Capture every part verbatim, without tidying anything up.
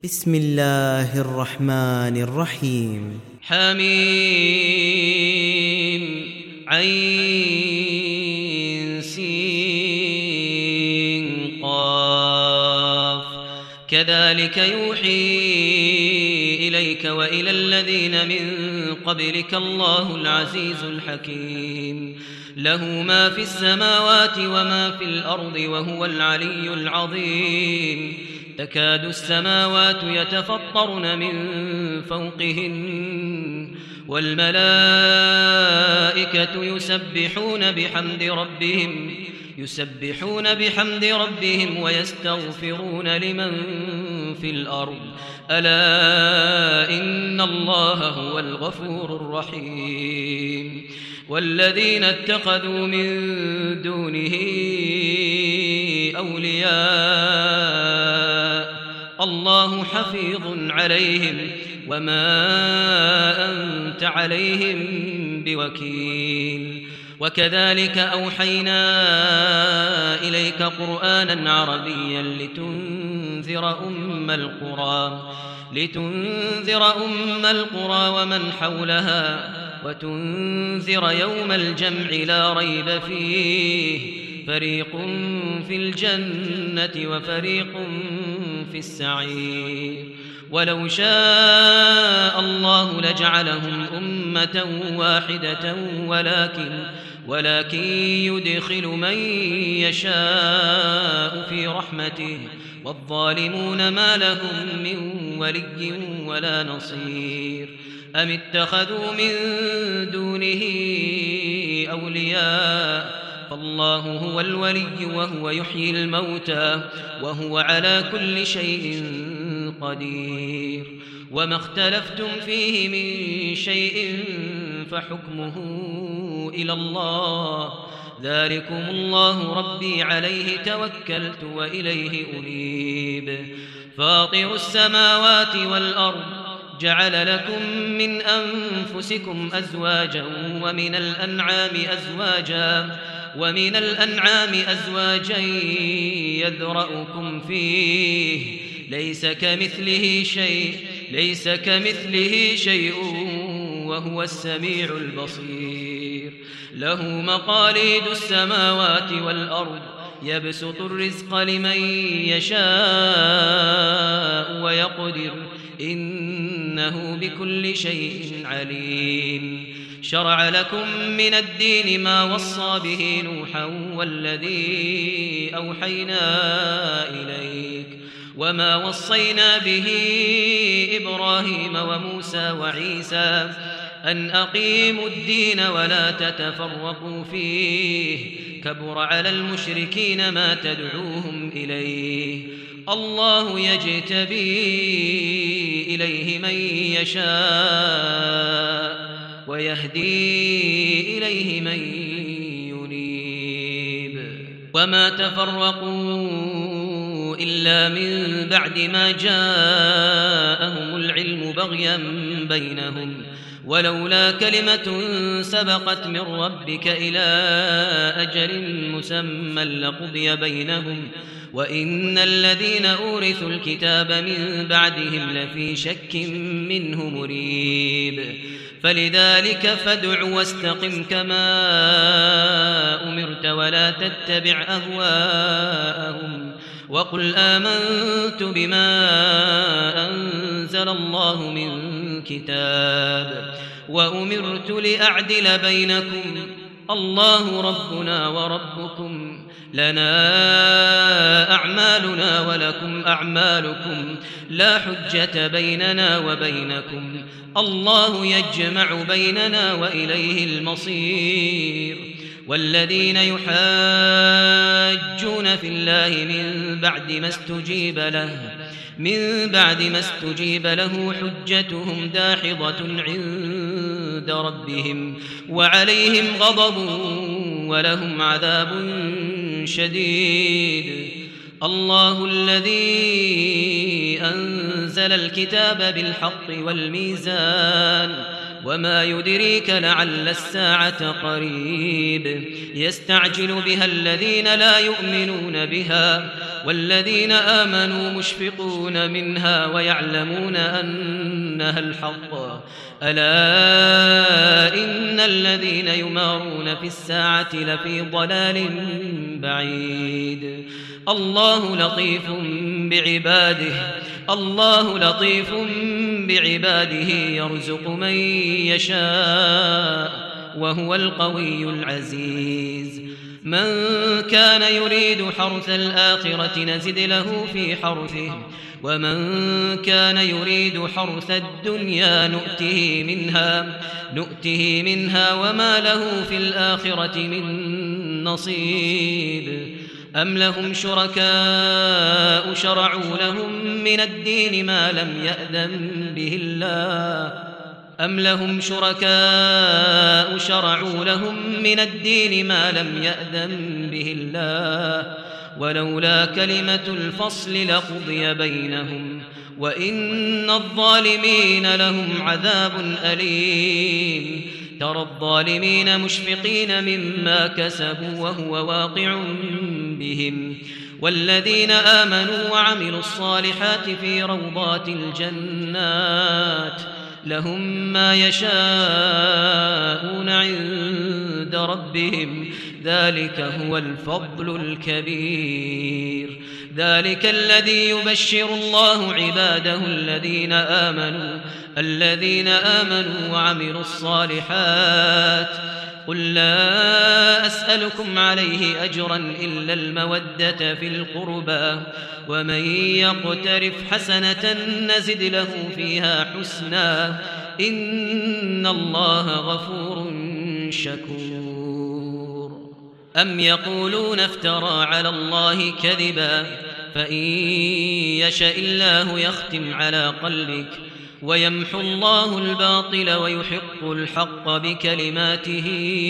بسم الله الرحمن الرحيم. حميم عين سين قاف كذلك يوحي إليك وإلى الذين من قبلك الله العزيز الحكيم له ما في السماوات وما في الأرض وهو العلي العظيم تكاد السماوات يتفطرن من فوقهن والملائكة يسبحون بحمد ربهم يسبحون بحمد ربهم ويستغفرون لمن في الأرض ألا إن الله هو الغفور الرحيم والذين اتخذوا من دونه أولياء الله حفيظ عليهم وما أنت عليهم بوكيل وكذلك أوحينا إليك قرآنا عربيا لتنذر أم القرى لتنذر أم القرى ومن حولها وتنذر يوم الجمع لا ريب فيه فريق في الجنة وفريق في السعير ولو شاء الله لجعلهم أمة واحدة ولكن ولكن يدخل من يشاء في رحمته والظالمون ما لهم من ولي ولا نصير أم اتخذوا من دونه أولياء فالله هو الولي وهو يحيي الموتى وهو على كل شيء قدير وما اختلفتم فيه من شيء فحكمه إلى الله ذلكم الله ربي عليه توكلت وإليه أنيب فاطر السماوات والأرض جعل لكم من أنفسكم أزواجا ومن الأنعام أزواجا ومن الأنعام أزواجا يذرأكم فيه ليس كمثله شيء ليس كمثله شيء وهو السميع البصير له مقاليد السماوات والأرض يبسط الرزق لمن يشاء ويقدر إنه بكل شيء عليم شرع لكم من الدين ما وصى به نوحا والذي أوحينا إليك وما وصينا به إبراهيم وموسى وعيسى أن أقيموا الدين ولا تتفرقوا فيه كبر على المشركين ما تدعوهم إليه الله يجتبي إليه من يشاء ويهدي إليه من ينيب وما تفرقوا إلا من بعد ما جاءهم العلم بغيا بينهم ولولا كلمة سبقت من ربك إلى أجل مسمى لقضي بينهم وإن الذين أورثوا الكتاب من بعدهم لفي شك منه مريب فلذلك فادع واستقم كما أمرت ولا تتبع أهواءهم وقل آمنت بما أنزل الله من كتاب وأمرت لأعدل بينكم الله ربنا وربكم لنا أعمالنا ولكم أعمالكم لا حجة بيننا وبينكم الله يجمع بيننا وإليه المصير والذين يحاجون في الله من بعد ما استجيب له من بعد ما استجيب له حجتهم داحضة عند ربهم وعليهم غضب ولهم عذاب شديد الله الذي أنزل الكتاب بالحق والميزان وما يدريك لعل الساعة قريب يستعجل بها الذين لا يؤمنون بها والذين آمنوا مشفقون منها ويعلمون أنها الحق ألا إن الذين يمارون في الساعة لفي ضلال بعيد الله لطيف بعباده الله لطيف بعباده يرزق من يشاء وهو القوي العزيز من كان يريد حرث الآخرة نزد له في حرثه ومن كان يريد حرث الدنيا نؤته منها نؤته منها وما له في الآخرة من نصيب أم لهم شركاء شرعوا لهم من الدين ما لم يأذن به الله أم لهم شركاء شرعوا لهم من الدين ما لم يأذن به الله ولولا كلمة الفصل لقضي بينهم وإن الظالمين لهم عذاب أليم ترى الظالمين مشفقين مما كسبوا وهو واقع بهم والذين آمنوا وعملوا الصالحات في روضات الجنات لهم ما يشاءون عند ربهم ذلك هو الفضل الكبير ذلك الذي يبشر الله عباده الذين آمنوا الذين آمنوا وعملوا الصالحات قل لا أسألكم عليه أجرا إلا المودة في القربى ومن يقترف حسنة نزد له فيها حسنا إن الله غفور شكور أم يقولون افترى على الله كذبا فإن يشاء الله يختم على قلبك ويمحو الله الباطل ويحق الحق بكلماته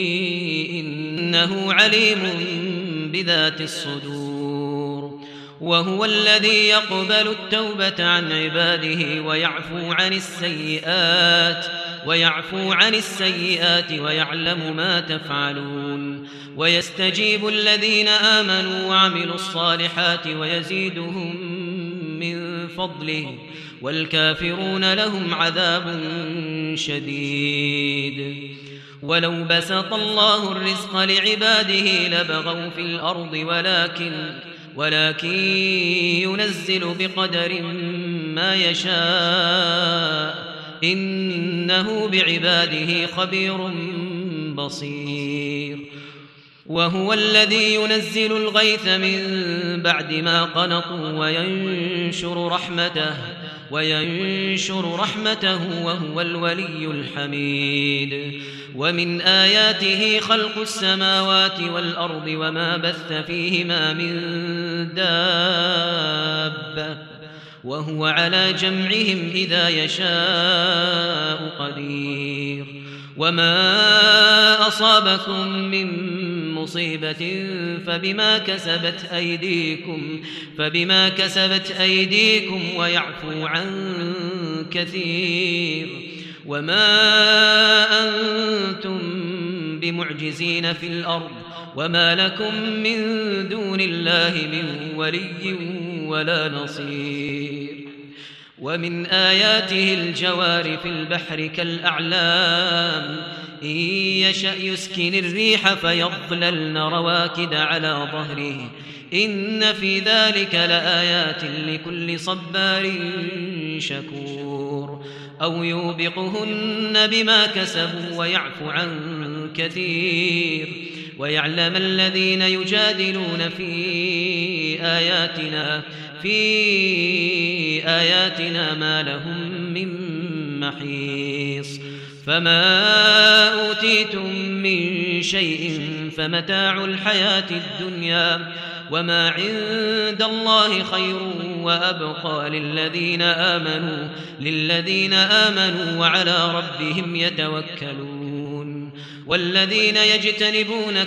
إنه عليم بذات الصدور وهو الذي يقبل التوبة عن عباده ويعفو عن السيئات ويعفو عن السيئات ويعلم ما تفعلون ويستجيب الذين آمنوا وعملوا الصالحات ويزيدهم من فضله والكافرون لهم عذاب شديد ولو بسط الله الرزق لعباده لبغوا في الأرض ولكن ولكن ينزل بقدر ما يشاء إنه بعباده خبير بصير وهو الذي ينزل الغيث من بعد ما قنطوا وينشر رحمته وينشر رحمته وهو الولي الحميد ومن آياته خلق السماوات والأرض وما بث فيهما من دابة وهو على جمعهم إذا يشاء قدير وما أصابكم من مصيبة فبما كسبت أيديكم فبما كسبت أيديكم ويعفو عن كثير وما أنتم بمعجزين في الأرض وما لكم من دون الله من ولي ولا نصير ومن آياته الجوار في البحر كالأعلام إن يشأ يسكن الريح فيظللن رواكد على ظهره إن في ذلك لآيات لكل صبار شكور أو يوبقهن بما كسبوا ويعفو عن كثير ويعلم الذين يجادلون في آياتنا في آياتنا ما لهم من محيص فما أوتيتم من شيء فمتاع الحياة الدنيا وما عند الله خير وأبقى للذين آمنوا للذين آمنوا وعلى ربهم يتوكلون والذين يجتنبون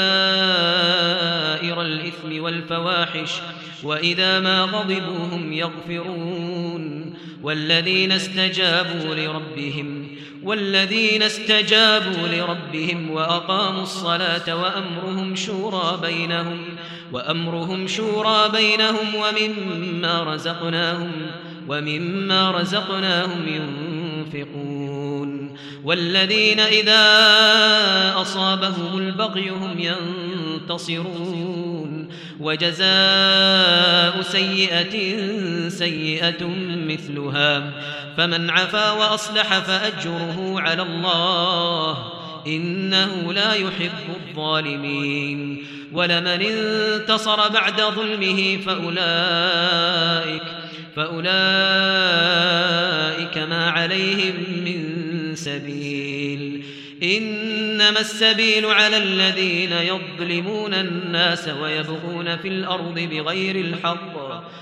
كبائر الإثم والفواحش وإذا ما غضبوا هم يغفرون والذين استجابوا لربهم والذين استجابوا لربهم وأقاموا الصلاة وأمرهم شورى بينهم وأمرهم شورى بينهم ومما رزقناهم ومما رزقناهم ينفقون والذين إذا أصابهم البغي هم ينتصرون وجزاء سيئة سيئة مثلها فمن عفا وأصلح فأجره على الله إنه لا يحب الظالمين ولمن انتصر بعد ظلمه فأولئك فأولئك ما عليهم من سبيل إنما السبيل على الذين يظلمون الناس ويبغون في الأرض بغير الحق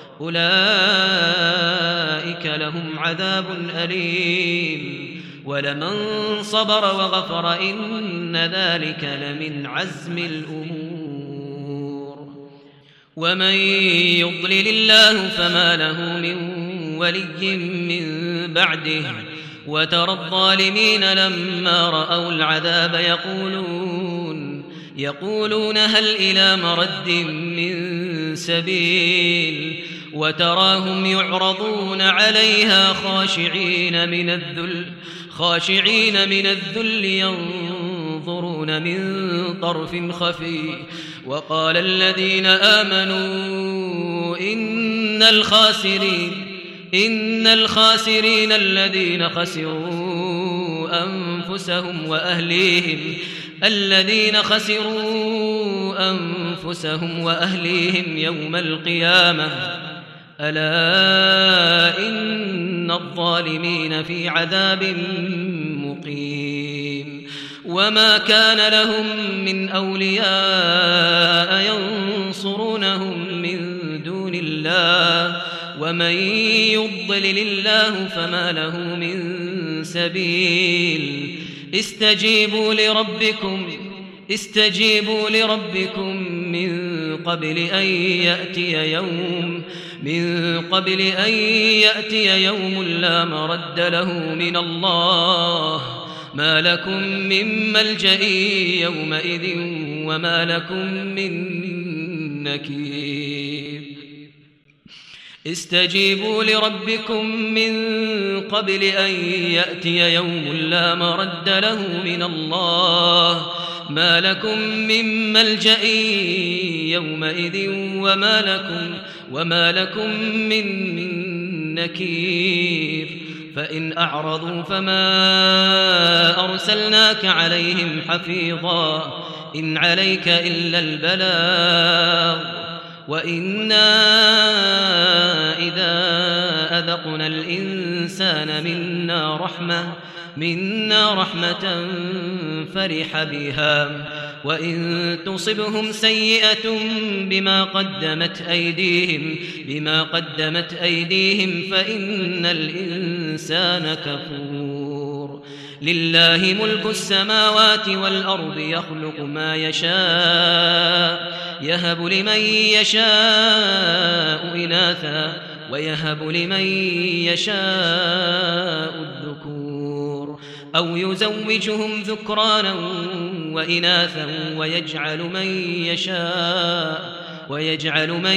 أولئك لهم عذاب أليم ولمن صبر وغفر إن ذلك لمن عزم الأمور ومن يضلل الله فما له من ولي من بعده وترى الظالمين لما رأوا العذاب يقولون يقولون هل إلى مرد من سبيل وتراهم يعرضون عليها خاشعين من الذل خاشعين من الذل ينظرون من طرف خفي وقال الذين آمنوا إن الخاسرين إن الخاسرين الذين خسروا أنفسهم وأهليهم الذين خسروا أنفسهم وأهليهم يوم القيامة ألا إن الظالمين في عذاب مقيم وما كان لهم من أولياء ينصرونهم من دون الله ومن يضلل الله فما له من سبيل استجيبوا لربكم استجيبوا لربكم من قبل أن يأتي يوم من قبل أن يأتي يوم لا مرد له من الله ما لكم من ملجأ يومئذ وما لكم من نكير استجيبوا لربكم من قبل أن يأتي يوم لا مرد له من الله ما لكم من ملجأ يومئذ وما لكم وما لكم من, من نكير فإن أعرضوا فما أرسلناك عليهم حفيظا إن عليك إلا البلاغ وإنا إذا أذقنا الإنسان منا رحمة منا رحمة فرح بها وإن تصبهم سيئة بما قدمت أيديهم بما قدمت أيديهم فإن الإنسان كفور لله ملك السماوات والأرض يخلق ما يشاء يهب لمن يشاء إناثا ويهب لمن يشاء الذكور أو يزوجهم ذكرانا وإناثا ويجعل من يشاء ويجعل من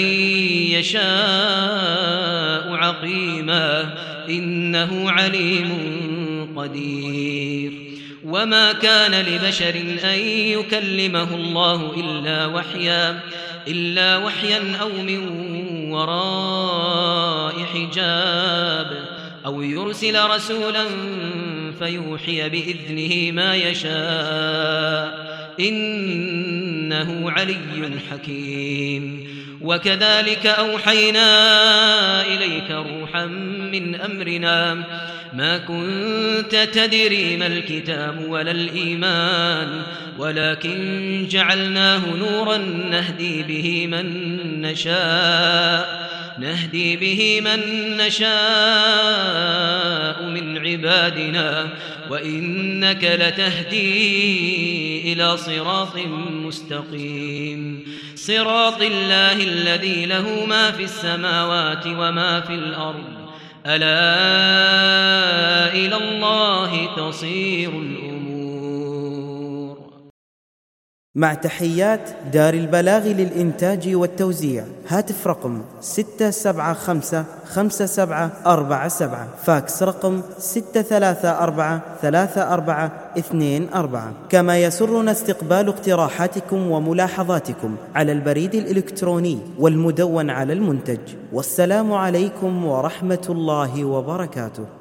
يشاء عقيما إنه عليم قدير وما كان لبشر أن يكلمه الله إلا وحيا إلا وحيا أو من وراء حجاب أو يرسل رسولا فيوحي بإذنه ما يشاء إنه علي حكيم وكذلك أوحينا إليك روحا من أمرنا ما كنت تدري ما الكتاب ولا الإيمان ولكن جعلناه نورا نهدي به من نشاء نهدي به من نشاء من عبادنا وإنك لتهدي إلى صراط مستقيم صراط الله الذي له ما في السماوات وما في الأرض ألا إلى الله تصير الأمور. مع تحيات دار البلاغ للإنتاج والتوزيع. هاتف رقم ستة سبعة خمسة خمسة سبعة أربعة سبعة. فاكس رقم ستة ثلاثة أربعة ثلاثة أربعة اثنين أربعة. كما يسرنا استقبال اقتراحاتكم وملاحظاتكم على البريد الإلكتروني والمدون على المنتج. والسلام عليكم ورحمة الله وبركاته.